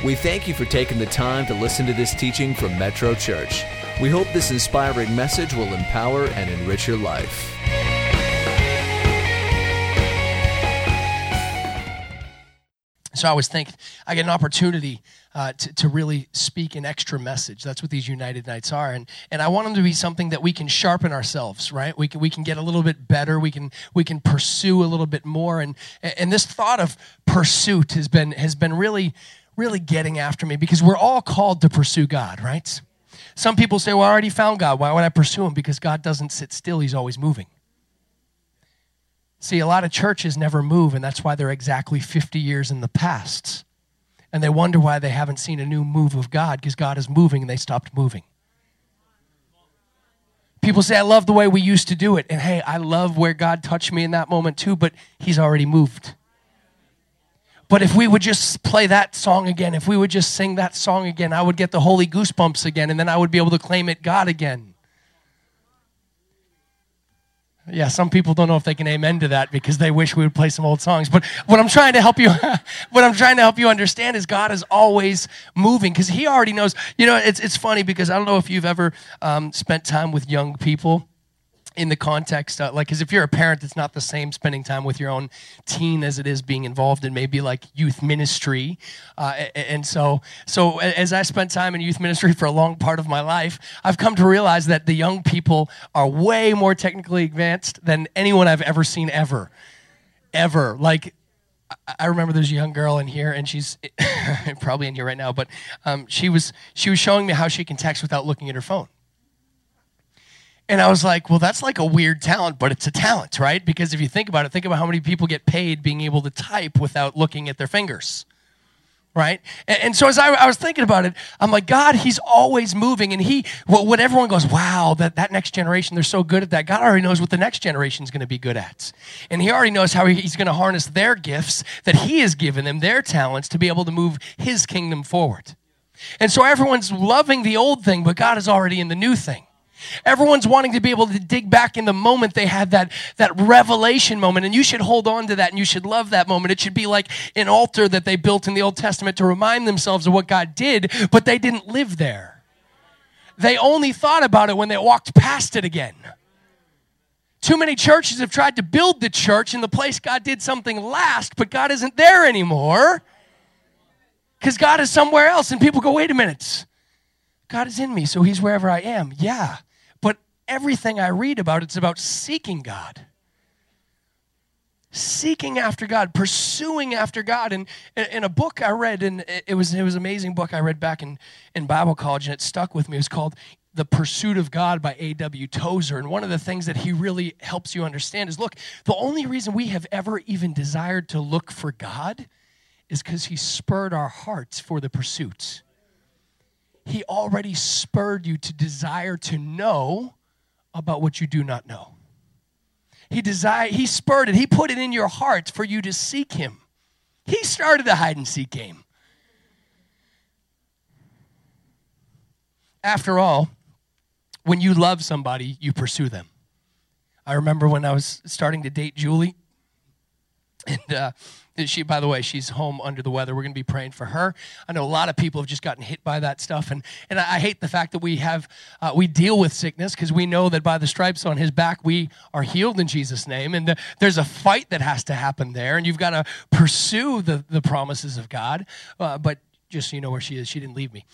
We thank you for taking the time to listen to this teaching from Metro Church. We hope this inspiring message will empower and enrich your life. So I was thinking, I get an opportunity to really speak an extra message. That's what these United Nights are, and I want them to be something that we can sharpen ourselves. Right? We can get a little bit better. We can pursue a little bit more. And this thought of pursuit has been really getting after me, because we're all called to pursue God. Right? Some people say, "Well, I already found God. Why would I pursue Him?" Because God doesn't sit still; He's always moving. See, a lot of churches never move, and that's why they're exactly 50 years in the past. And they wonder why they haven't seen a new move of God, because God is moving and they stopped moving. People say, "I love the way we used to do it." And hey, I love where God touched me in that moment too, but He's already moved. But if we would just play that song again, if we would just sing that song again, I would get the holy goosebumps again, and then I would be able to claim it God again. Yeah, some people don't know if they can amen to that, because they wish we would play some old songs. But what I'm trying to help you understand is God is always moving, because He already knows. You know, it's funny, because I don't know if you've ever spent time with young people in the context, because if you're a parent, it's not the same spending time with your own teen as it is being involved in maybe like youth ministry. And so as I spent time in youth ministry for a long part of my life, I've come to realize that the young people are way more technically advanced than anyone I've ever seen ever. Like, I remember there's a young girl in here, and she's probably in here right now, but she was showing me how she can text without looking at her phone. And I was like, well, that's like a weird talent, but it's a talent, right? Because if you think about it, think about how many people get paid being able to type without looking at their fingers, right? And so as I was thinking about it, I'm like, God, He's always moving. And when everyone goes, wow, that next generation, they're so good at that, God already knows what the next generation is going to be good at. And He already knows how He's going to harness their gifts that He has given them, their talents, to be able to move His kingdom forward. And so everyone's loving the old thing, but God is already in the new thing. Everyone's wanting to be able to dig back in the moment they had that revelation moment, and you should hold on to that, and you should love that moment. It should be like an altar that they built in the Old Testament to remind themselves of what God did, but they didn't live there. They only thought about it when they walked past it again. Too many churches have tried to build the church in the place God did something last, but God isn't there anymore, because God is somewhere else, and people go, wait a minute. God is in me, so He's wherever I am. Yeah, but everything I read about, it's about seeking God. Seeking after God, pursuing after God. And in a book I read, and it was an amazing book I read back in Bible college, and it stuck with me. It was called The Pursuit of God by A.W. Tozer. And one of the things that he really helps you understand is, look, the only reason we have ever even desired to look for God is because He spurred our hearts for the pursuit. He already spurred you to desire to know about what you do not know. He spurred it. He put it in your heart for you to seek Him. He started the hide and seek game. After all, when you love somebody, you pursue them. I remember when I was starting to date Julie, and she, by the way, she's home under the weather. We're going to be praying for her. I know a lot of people have just gotten hit by that stuff, and I hate the fact that we deal with sickness, because we know that by the stripes on His back we are healed in Jesus' name, and there's a fight that has to happen there, and you've got to pursue the promises of God. But just so you know where she is, she didn't leave me.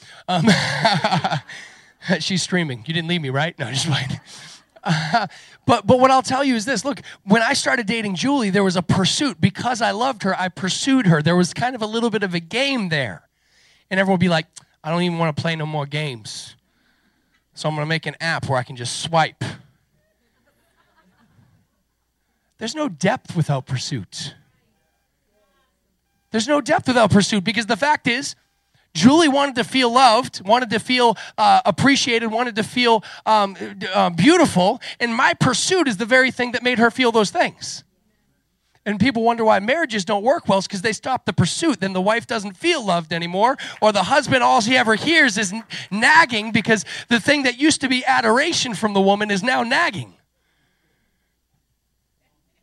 She's streaming. You didn't leave me, right? No, just fine. But what I'll tell you is this. Look, when I started dating Julie, there was a pursuit. Because I loved her, I pursued her. There was kind of a little bit of a game there. And everyone would be like, I don't even want to play no more games. So I'm going to make an app where I can just swipe. There's no depth without pursuit. There's no depth without pursuit, because the fact is, Julie wanted to feel loved, wanted to feel appreciated, wanted to feel beautiful, and my pursuit is the very thing that made her feel those things. And people wonder why marriages don't work well. It's because they stop the pursuit. Then the wife doesn't feel loved anymore, or the husband, all he ever hears is nagging, because the thing that used to be adoration from the woman is now nagging.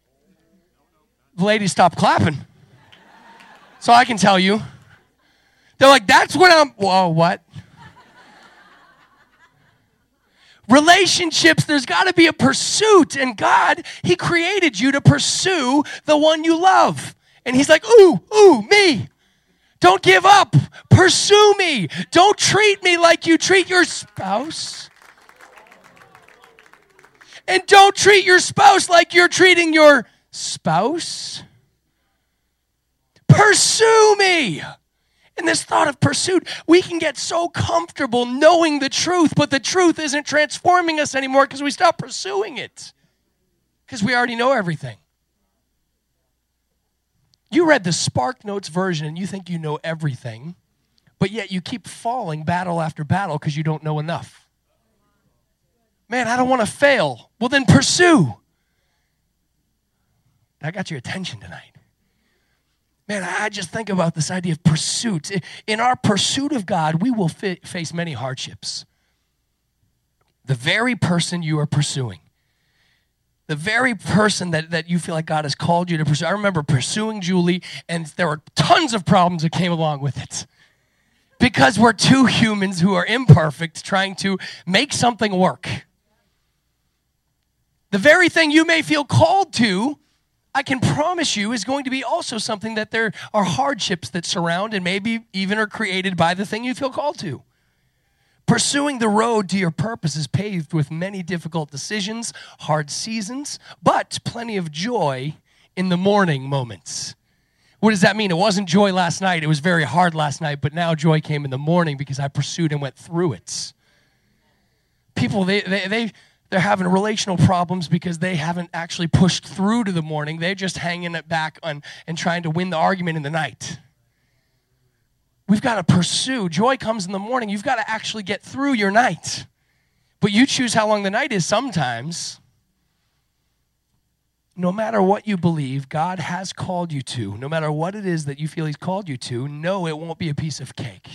The ladies, stop clapping. So I can tell you. They're like, that's what whoa, what? Relationships, there's got to be a pursuit. And God, he created you to pursue the one you love. And he's like, ooh, me. Don't give up. Pursue me. Don't treat me like you treat your spouse. And don't treat your spouse like you're treating your spouse. Pursue me. And this thought of pursuit, we can get so comfortable knowing the truth, but the truth isn't transforming us anymore because we stop pursuing it. Because we already know everything. You read the Spark Notes version and you think you know everything, but yet you keep falling battle after battle because you don't know enough. Man, I don't want to fail. Well, then pursue. I got your attention tonight. Man, I just think about this idea of pursuit. In our pursuit of God, we will face many hardships. The very person you are pursuing, the very person that you feel like God has called you to pursue. I remember pursuing Julie, and there were tons of problems that came along with it. Because we're two humans who are imperfect trying to make something work. The very thing you may feel called to, I can promise you, is going to be also something that there are hardships that surround and maybe even are created by the thing you feel called to. Pursuing the road to your purpose is paved with many difficult decisions, hard seasons, but plenty of joy in the morning moments. What does that mean? It wasn't joy last night. It was very hard last night, but now joy came in the morning because I pursued and went through it. People, they're having relational problems because they haven't actually pushed through to the morning. They're just hanging it back on and trying to win the argument in the night. We've got to pursue. Joy comes in the morning. You've got to actually get through your night. But you choose how long the night is sometimes. No matter what you believe, God has called you to, no matter what it is that you feel he's called you to, no, it won't be a piece of cake.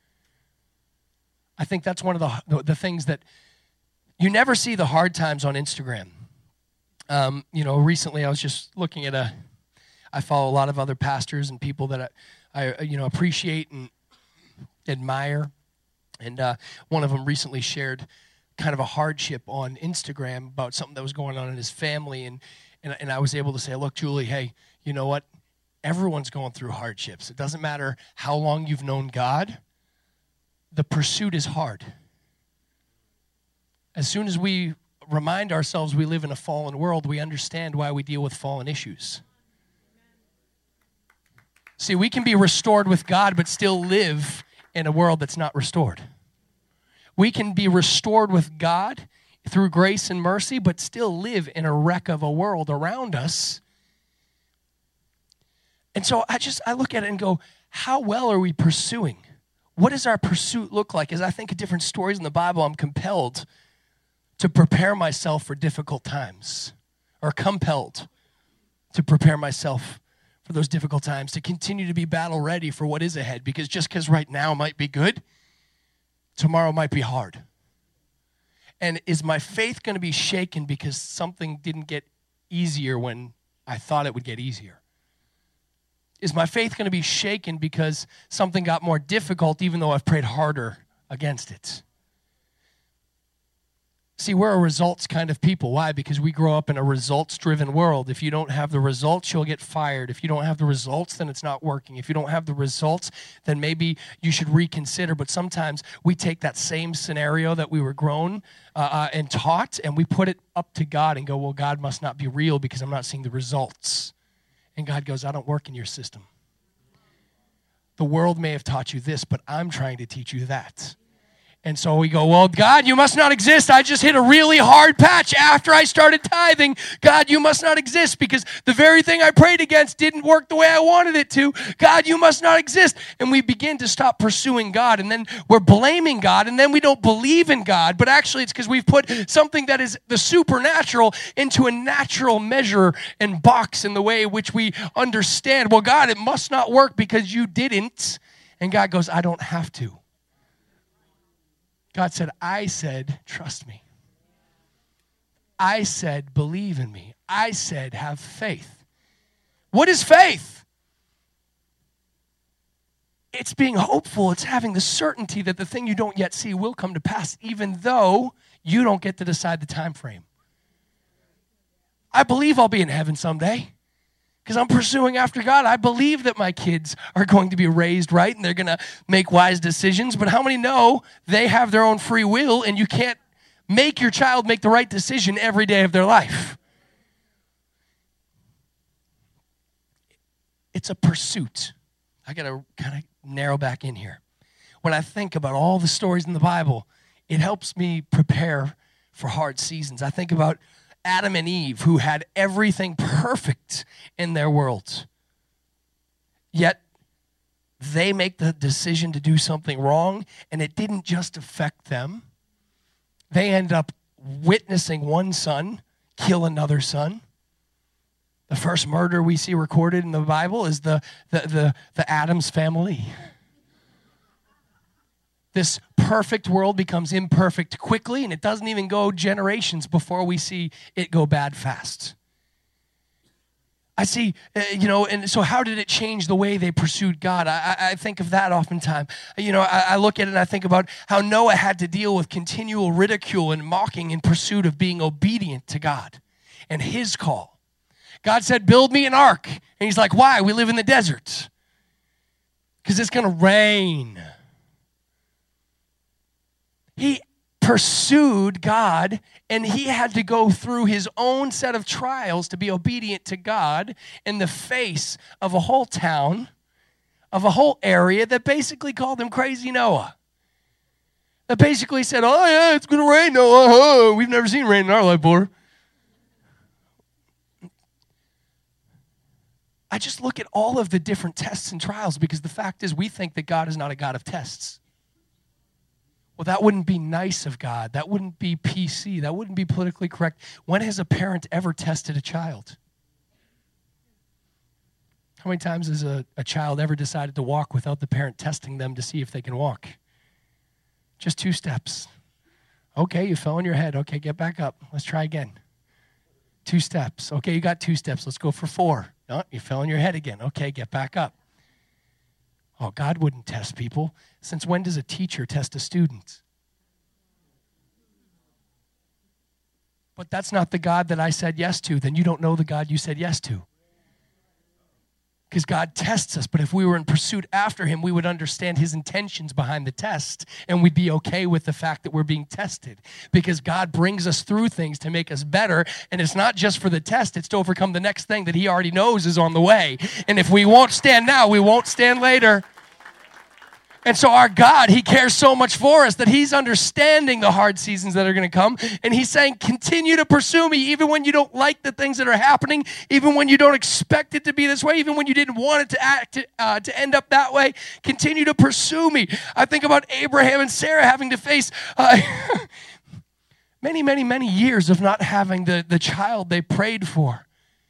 I think that's one of the things that you never see the hard times on Instagram. Recently I was just looking at I follow a lot of other pastors and people that I appreciate and admire. And one of them recently shared kind of a hardship on Instagram about something that was going on in his family. And I was able to say, look, Julie, hey, you know what? Everyone's going through hardships. It doesn't matter how long you've known God. The pursuit is hard. As soon as we remind ourselves we live in a fallen world, we understand why we deal with fallen issues. See, we can be restored with God, but still live in a world that's not restored. We can be restored with God through grace and mercy, but still live in a wreck of a world around us. And so I look at it and go, how well are we pursuing? What does our pursuit look like? As I think of different stories in the Bible, I'm compelled to prepare myself for difficult times, or compelled to prepare myself for those difficult times, to continue to be battle ready for what is ahead, because just because right now might be good, tomorrow might be hard. And is my faith going to be shaken because something didn't get easier when I thought it would get easier? Is my faith going to be shaken because something got more difficult even though I've prayed harder against it? See, we're a results kind of people. Why? Because we grow up in a results-driven world. If you don't have the results, you'll get fired. If you don't have the results, then it's not working. If you don't have the results, then maybe you should reconsider. But sometimes we take that same scenario that we were grown and taught, and we put it up to God and go, well, God must not be real because I'm not seeing the results. And God goes, I don't work in your system. The world may have taught you this, but I'm trying to teach you that. And so we go, well, God, you must not exist. I just hit a really hard patch after I started tithing. God, you must not exist because the very thing I prayed against didn't work the way I wanted it to. God, you must not exist. And we begin to stop pursuing God, and then we're blaming God, and then we don't believe in God. But actually, it's because we've put something that is the supernatural into a natural measure and box in the way in which we understand, well, God, it must not work because you didn't. And God goes, I don't have to. God said, I said, trust me. I said, believe in me. I said, have faith. What is faith? It's being hopeful. It's having the certainty that the thing you don't yet see will come to pass, even though you don't get to decide the time frame. I believe I'll be in heaven someday because I'm pursuing after God. I believe that my kids are going to be raised right and they're going to make wise decisions. But how many know they have their own free will and you can't make your child make the right decision every day of their life? It's a pursuit. I got to kind of narrow back in here. When I think about all the stories in the Bible, it helps me prepare for hard seasons. I think about Adam and Eve, who had everything perfect in their world. Yet, they make the decision to do something wrong, and it didn't just affect them. They end up witnessing one son kill another son. The first murder we see recorded in the Bible is the Addams family. This perfect world becomes imperfect quickly, and it doesn't even go generations before we see it go bad fast. I see, and so how did it change the way they pursued God? I think of that oftentimes. I look at it and I think about how Noah had to deal with continual ridicule and mocking in pursuit of being obedient to God and his call. God said, build me an ark. And he's like, why? We live in the desert. Because it's going to rain. He pursued God, and he had to go through his own set of trials to be obedient to God in the face of a whole town, of a whole area that basically called him Crazy Noah. That basically said, oh yeah, it's going to rain, Noah. We've never seen rain in our life before. I just look at all of the different tests and trials because the fact is we think that God is not a God of tests. Well, that wouldn't be nice of God. That wouldn't be PC. That wouldn't be politically correct. When has a parent ever tested a child? How many times has a child ever decided to walk without the parent testing them to see if they can walk? Just 2 steps. Okay, you fell on your head. Okay, get back up. Let's try again. 2 steps. Okay, you got 2 steps. Let's go for 4. No, you fell on your head again. Okay, get back up. Oh, God wouldn't test people. Since when does a teacher test a student? But that's not the God that I said yes to. Then you don't know the God you said yes to. Because God tests us, but if we were in pursuit after him, we would understand his intentions behind the test, and we'd be okay with the fact that we're being tested. Because God brings us through things to make us better, and it's not just for the test, it's to overcome the next thing that he already knows is on the way. And if we won't stand now, we won't stand later. And so our God, he cares so much for us that he's understanding the hard seasons that are going to come. And he's saying, continue to pursue me even when you don't like the things that are happening, even when you don't expect it to be this way, even when you didn't want it to end up that way. Continue to pursue me. I think about Abraham and Sarah having to face many, many, many years of not having the child they prayed for.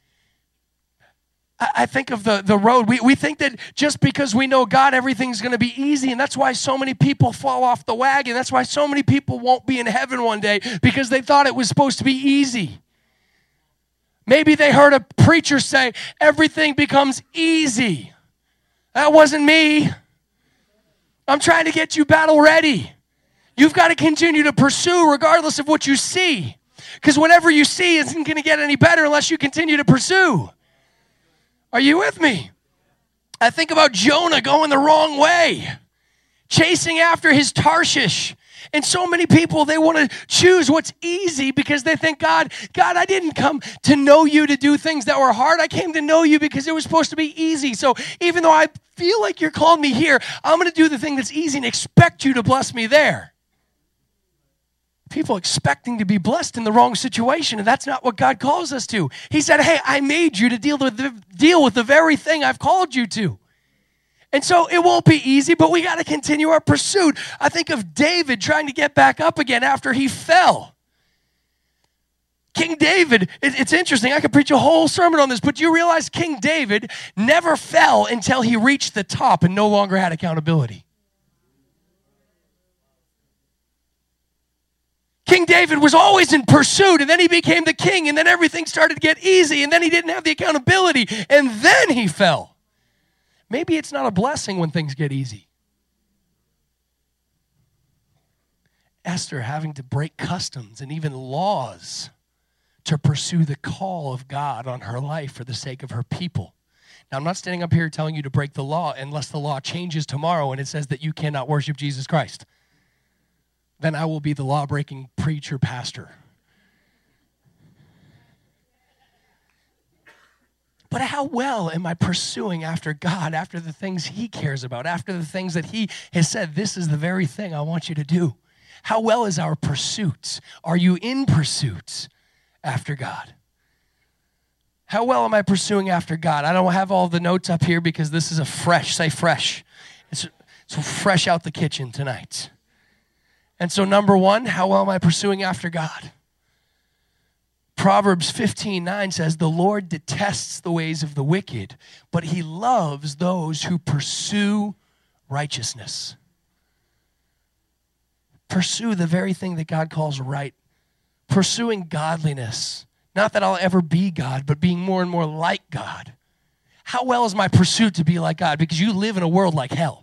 I think of the road. We think that just because we know God, everything's going to be easy, and that's why so many people fall off the wagon. That's why so many people won't be in heaven one day, because they thought it was supposed to be easy. Maybe they heard a preacher say, everything becomes easy. That wasn't me. I'm trying to get you battle ready. You've got to continue to pursue regardless of what you see, because whatever you see isn't going to get any better unless you continue to pursue. Are you with me? I think about Jonah going the wrong way, chasing after his Tarshish. And so many people, they want to choose what's easy because they think, God, I didn't come to know you to do things that were hard. I came to know you because it was supposed to be easy. So even though I feel like you're calling me here, I'm going to do the thing that's easy and expect you to bless me there. People expecting to be blessed in the wrong situation, and that's not what God calls us to. He said, hey, I made you to deal with the very thing I've called you to. And so it won't be easy, but we got to continue our pursuit. I think of David trying to get back up again after he fell. King David, it's interesting. I could preach a whole sermon on this, but you realize King David never fell until he reached the top and no longer had accountability. King David was always in pursuit, and then he became the king, and then everything started to get easy, and then he didn't have the accountability, and then he fell. Maybe it's not a blessing when things get easy. Esther having to break customs and even laws to pursue the call of God on her life for the sake of her people. Now, I'm not standing up here telling you to break the law unless the law changes tomorrow and it says that you cannot worship Jesus Christ. Then I will be the law-breaking preacher pastor. But how well am I pursuing after God, after the things he cares about, after the things that he has said, this is the very thing I want you to do? How well is our pursuit? Are you in pursuit after God? How well am I pursuing after God? I don't have all the notes up here because this is a fresh, say fresh. It's fresh out the kitchen tonight. And so number one, how well am I pursuing after God? Proverbs 15:9 says, the Lord detests the ways of the wicked, but he loves those who pursue righteousness. Pursue the very thing that God calls right. Pursuing godliness. Not that I'll ever be God, but being more and more like God. How well is my pursuit to be like God? Because you live in a world like hell.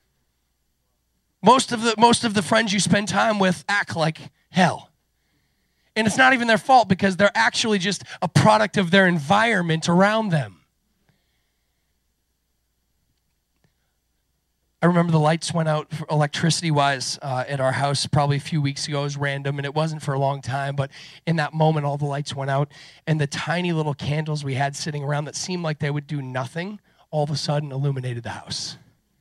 Most of the friends you spend time with act like hell. And it's not even their fault because they're actually just a product of their environment around them. I remember the lights went out electricity-wise at our house probably a few weeks ago. It was random, and it wasn't for a long time. But in that moment, all the lights went out, and the tiny little candles we had sitting around that seemed like they would do nothing, all of a sudden illuminated the house.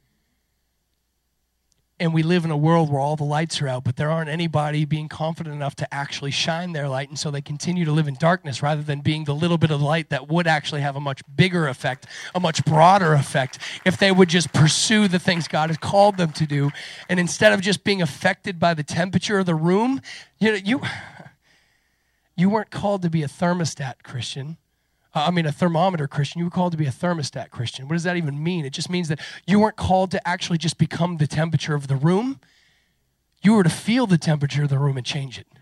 And we live in a world where all the lights are out, but there aren't anybody being confident enough to actually shine their light, and so they continue to live in darkness rather than being the little bit of light that would actually have a much bigger effect, a much broader effect, if they would just pursue the things God has called them to do. And instead of just being affected by the temperature of the room, you weren't called to be a thermostat Christian. A thermometer Christian. You were called to be a thermostat Christian. What does that even mean? It just means that you weren't called to actually just become the temperature of the room. You were to feel the temperature of the room and change it.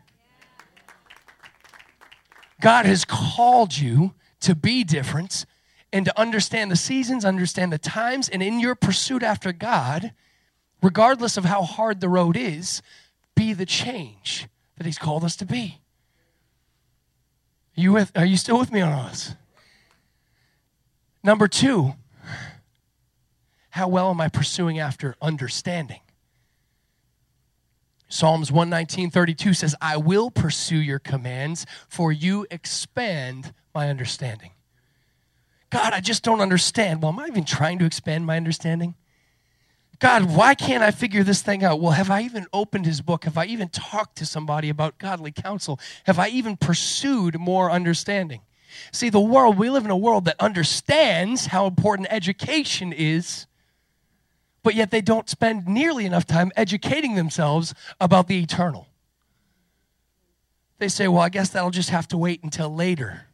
God has called you to be different and to understand the seasons, understand the times, and in your pursuit after God, regardless of how hard the road is, be the change that he's called us to be. Are you still with me on all this? Number two, how well am I pursuing after understanding? Psalms 119:32 says, I will pursue your commands, for you expand my understanding. God, I just don't understand. Well, am I even trying to expand my understanding? God, why can't I figure this thing out? Well, have I even opened his book? Have I even talked to somebody about godly counsel? Have I even pursued more understanding? See, we live in a world that understands how important education is, but yet they don't spend nearly enough time educating themselves about the eternal. They say, well, I guess that'll just have to wait until later.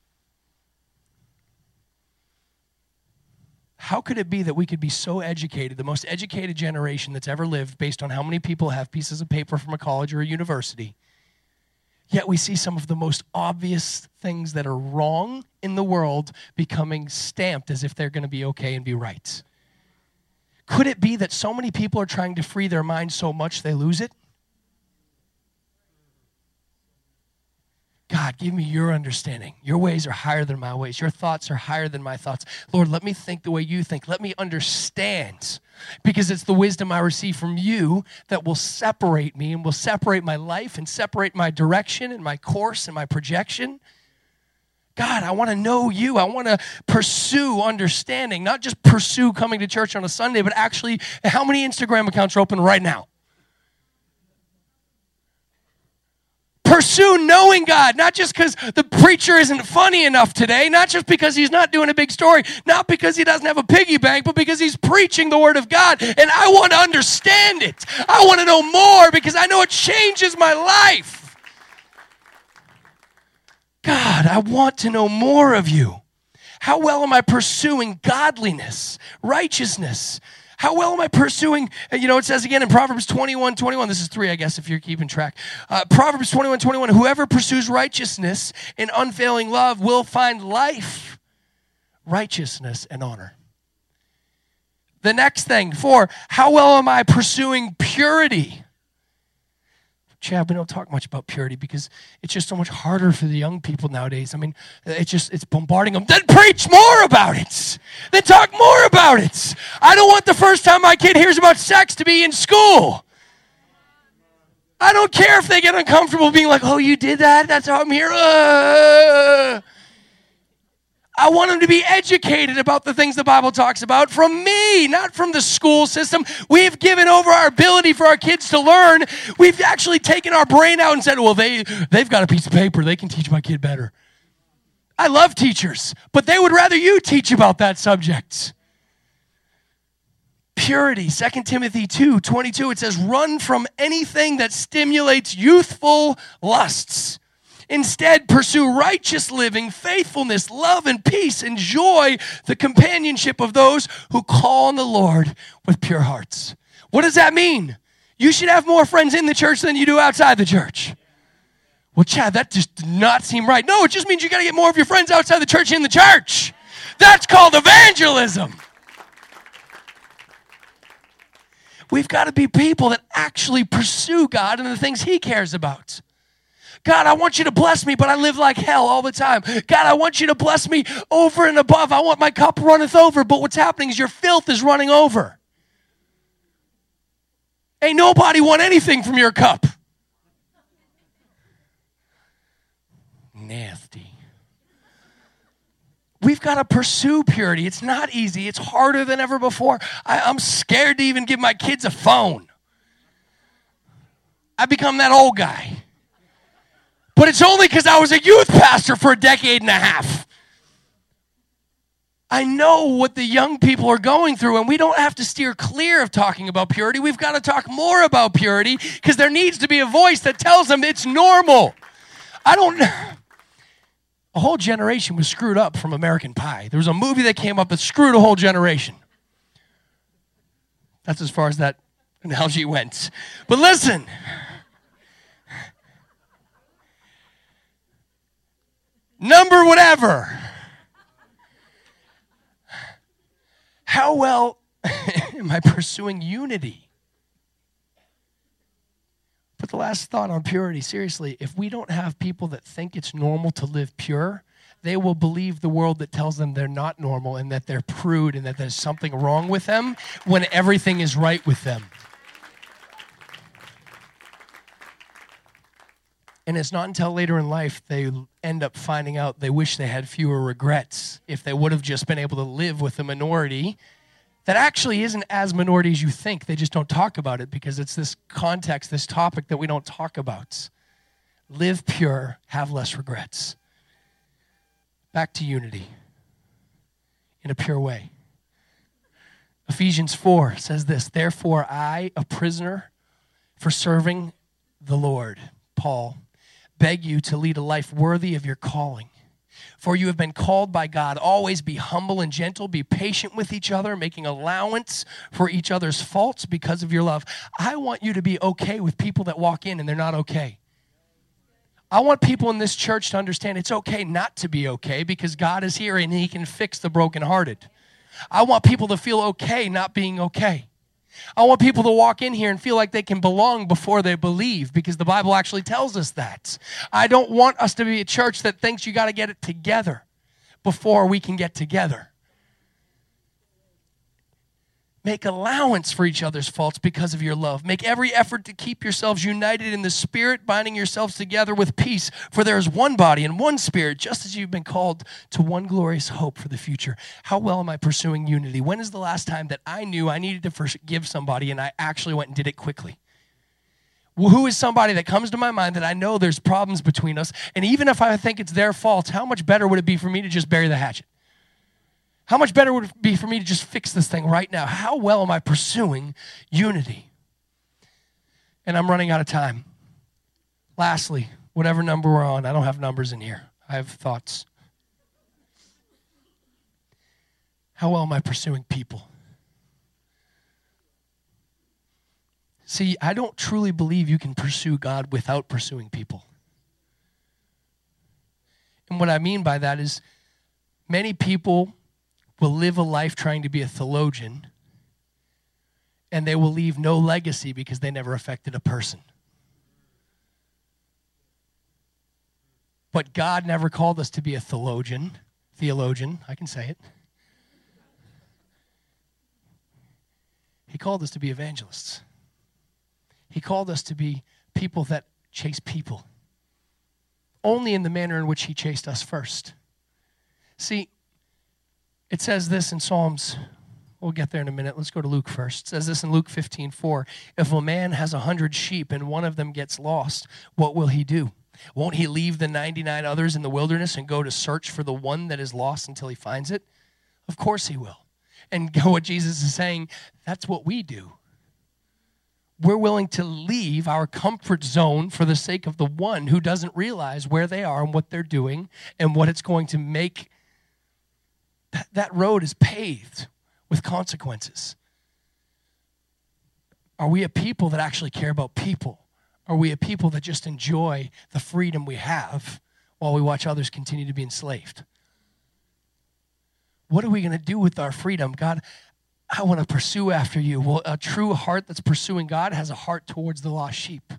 How could it be that we could be so educated, the most educated generation that's ever lived, based on how many people have pieces of paper from a college or a university, yet we see some of the most obvious things that are wrong in the world becoming stamped as if they're going to be okay and be right? Could it be that so many people are trying to free their mind so much they lose it? God, give me your understanding. Your ways are higher than my ways. Your thoughts are higher than my thoughts. Lord, let me think the way you think. Let me understand, because it's the wisdom I receive from you that will separate me and will separate my life and separate my direction and my course and my projection. God, I want to know you. I want to pursue understanding, not just pursue coming to church on a Sunday, but actually, how many Instagram accounts are open right now? Pursue knowing God, not just because the preacher isn't funny enough today, not just because he's not doing a big story, not because he doesn't have a piggy bank, but because he's preaching the word of God, and I want to understand it. I want to know more because I know it changes my life. God, I want to know more of you. How well am I pursuing godliness, righteousness? How well am I pursuing, it says again in Proverbs 21:21, this is 3, I guess, if you're keeping track. Proverbs 21:21, whoever pursues righteousness and unfailing love will find life, righteousness, and honor. The next thing, 4, how well am I pursuing purity? Chad, we don't talk much about purity because it's just so much harder for the young people nowadays. I mean, it's bombarding them. Then preach more about it. Then talk more about it. I don't want the first time my kid hears about sex to be in school. I don't care if they get uncomfortable being like, oh, you did that? That's how I'm here. I want them to be educated about the things the Bible talks about from me, not from the school system. We've given over our ability for our kids to learn. We've actually taken our brain out and said, well, they've got a piece of paper. They can teach my kid better. I love teachers, but they would rather you teach about that subject. Purity, 2 Timothy 2:22, it says, run from anything that stimulates youthful lusts. Instead, pursue righteous living, faithfulness, love, and peace. Enjoy the companionship of those who call on the Lord with pure hearts. What does that mean? You should have more friends in the church than you do outside the church. Well, Chad, that just did not seem right. No, it just means you got to get more of your friends outside the church in the church. That's called evangelism. We've got to be people that actually pursue God and the things He cares about. God, I want you to bless me, but I live like hell all the time. God, I want you to bless me over and above. I want my cup runneth over, but what's happening is your filth is running over. Ain't nobody want anything from your cup. Nasty. We've got to pursue purity. It's not easy. It's harder than ever before. I'm scared to even give my kids a phone. I've become that old guy. But it's only because I was a youth pastor for a decade and a half. I know what the young people are going through, and we don't have to steer clear of talking about purity. We've got to talk more about purity because there needs to be a voice that tells them it's normal. A whole generation was screwed up from American Pie. There was a movie that came up that screwed a whole generation. That's as far as that analogy went. But listen. Number whatever. How well am I pursuing unity? But the last thought on purity, seriously, if we don't have people that think it's normal to live pure, they will believe the world that tells them they're not normal and that they're prude and that there's something wrong with them when everything is right with them. And it's not until later in life they end up finding out they wish they had fewer regrets if they would have just been able to live with a minority that actually isn't as minority as you think. They just don't talk about it because it's this context, this topic that we don't talk about. Live pure, have less regrets. Back to unity in a pure way. Ephesians 4 says this, therefore I, a prisoner for serving the Lord, Paul, beg you to lead a life worthy of your calling. For you have been called by God. Always be humble and gentle. Be patient with each other, making allowance for each other's faults because of your love. I want you to be okay with people that walk in and they're not okay. I want people in this church to understand it's okay not to be okay because God is here and He can fix the brokenhearted. I want people to feel okay not being okay. I want people to walk in here and feel like they can belong before they believe because the Bible actually tells us that. I don't want us to be a church that thinks you got to get it together before we can get together. Make allowance for each other's faults because of your love. Make every effort to keep yourselves united in the Spirit, binding yourselves together with peace. For there is one body and one Spirit, just as you've been called to one glorious hope for the future. How well am I pursuing unity? When is the last time that I knew I needed to forgive somebody and I actually went and did it quickly? Well, who is somebody that comes to my mind that I know there's problems between us, and even if I think it's their fault, how much better would it be for me to just bury the hatchet? How much better would it be for me to just fix this thing right now? How well am I pursuing unity? And I'm running out of time. Lastly, whatever number we're on, I don't have numbers in here. I have thoughts. How well am I pursuing people? See, I don't truly believe you can pursue God without pursuing people. And what I mean by that is many people will live a life trying to be a theologian and they will leave no legacy because they never affected a person. But God never called us to be a theologian, I can say it. He called us to be evangelists. He called us to be people that chase people, only in the manner in which he chased us first. See, it says this in Psalms. We'll get there in a minute. Let's go to Luke first. It says this in Luke 15:4. If a man has 100 sheep and one of them gets lost, what will he do? Won't he leave the 99 others in the wilderness and go to search for the one that is lost until he finds it? Of course he will. And what Jesus is saying, that's what we do. We're willing to leave our comfort zone for the sake of the one who doesn't realize where they are and what they're doing and what it's going to make. That road is paved with consequences. Are we a people that actually care about people? Are we a people that just enjoy the freedom we have while we watch others continue to be enslaved? What are we going to do with our freedom? God, I want to pursue after you. Well, a true heart that's pursuing God has a heart towards the lost sheep.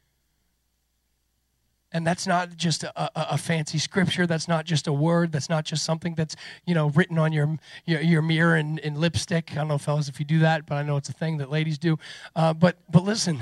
And that's not just a fancy scripture. That's not just a word. That's not just something that's, written on your mirror in lipstick. I don't know, fellas, if you do that, but I know it's a thing that ladies do. But listen,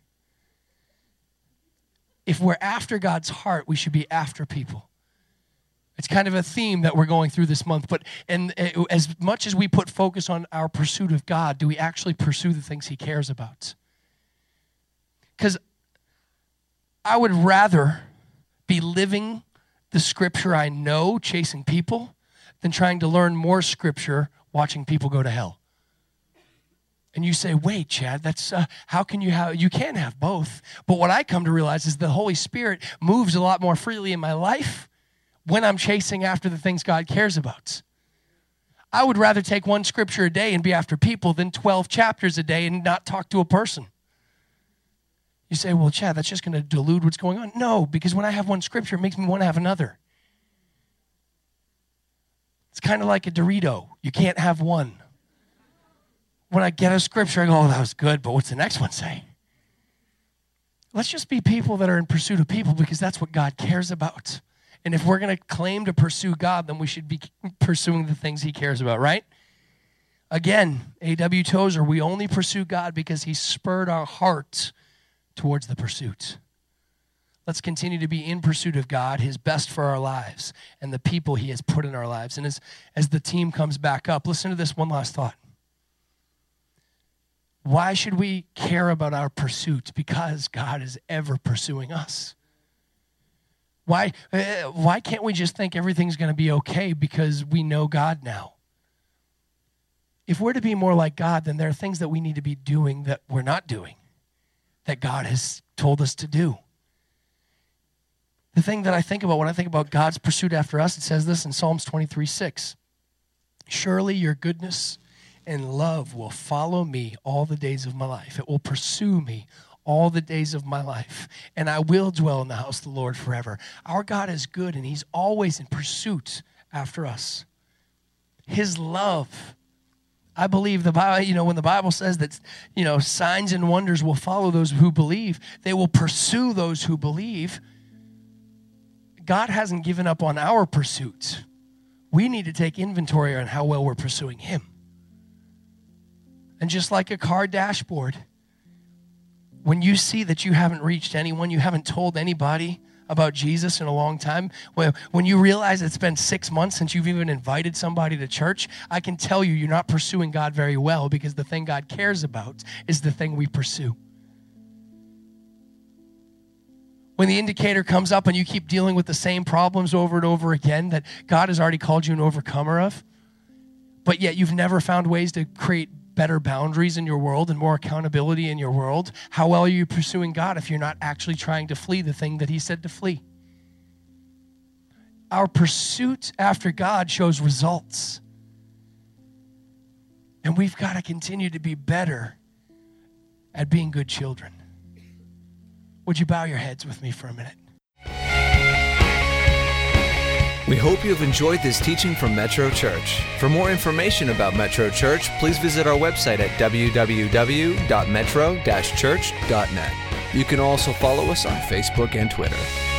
if we're after God's heart, we should be after people. It's kind of a theme that we're going through this month. And as much as we put focus on our pursuit of God, do we actually pursue the things he cares about? Because I would rather be living the scripture I know, chasing people, than trying to learn more scripture, watching people go to hell. And you say, wait, Chad, that's how can you can't have both. But what I come to realize is the Holy Spirit moves a lot more freely in my life when I'm chasing after the things God cares about. I would rather take one scripture a day and be after people than 12 chapters a day and not talk to a person. You say, well, Chad, that's just going to dilute what's going on. No, because when I have one scripture, it makes me want to have another. It's kind of like a Dorito. You can't have one. When I get a scripture, I go, oh, that was good, but what's the next one say? Let's just be people that are in pursuit of people because that's what God cares about. And if we're going to claim to pursue God, then we should be pursuing the things he cares about, right? Again, A.W. Tozer, we only pursue God because he spurred our hearts towards the pursuit. Let's continue to be in pursuit of God, his best for our lives, and the people he has put in our lives. And as the team comes back up, listen to this one last thought. Why should we care about our pursuit? Because God is ever pursuing us. Why can't we just think everything's going to be okay because we know God now? If we're to be more like God, then there are things that we need to be doing that we're not doing, that God has told us to do. The thing that I think about when I think about God's pursuit after us, it says this in Psalms 23:6. Surely your goodness and love will follow me all the days of my life. It will pursue me all the days of my life, and I will dwell in the house of the Lord forever. Our God is good, and he's always in pursuit after us. His love, I believe the Bible, when the Bible says that, signs and wonders will follow those who believe, they will pursue those who believe. God hasn't given up on our pursuit. We need to take inventory on how well we're pursuing him. And just like a car dashboard, when you see that you haven't reached anyone, you haven't told anybody about Jesus in a long time, when you realize it's been 6 months since you've even invited somebody to church, I can tell you you're not pursuing God very well, because the thing God cares about is the thing we pursue. When the indicator comes up and you keep dealing with the same problems over and over again that God has already called you an overcomer of, but yet you've never found ways to create better boundaries in your world and more accountability in your world, how well are you pursuing God if you're not actually trying to flee the thing that he said to flee? Our pursuit after God shows results. And we've got to continue to be better at being good children. Would you bow your heads with me for a minute? We hope you have enjoyed this teaching from Metro Church. For more information about Metro Church, please visit our website at www.metro-church.net. You can also follow us on Facebook and Twitter.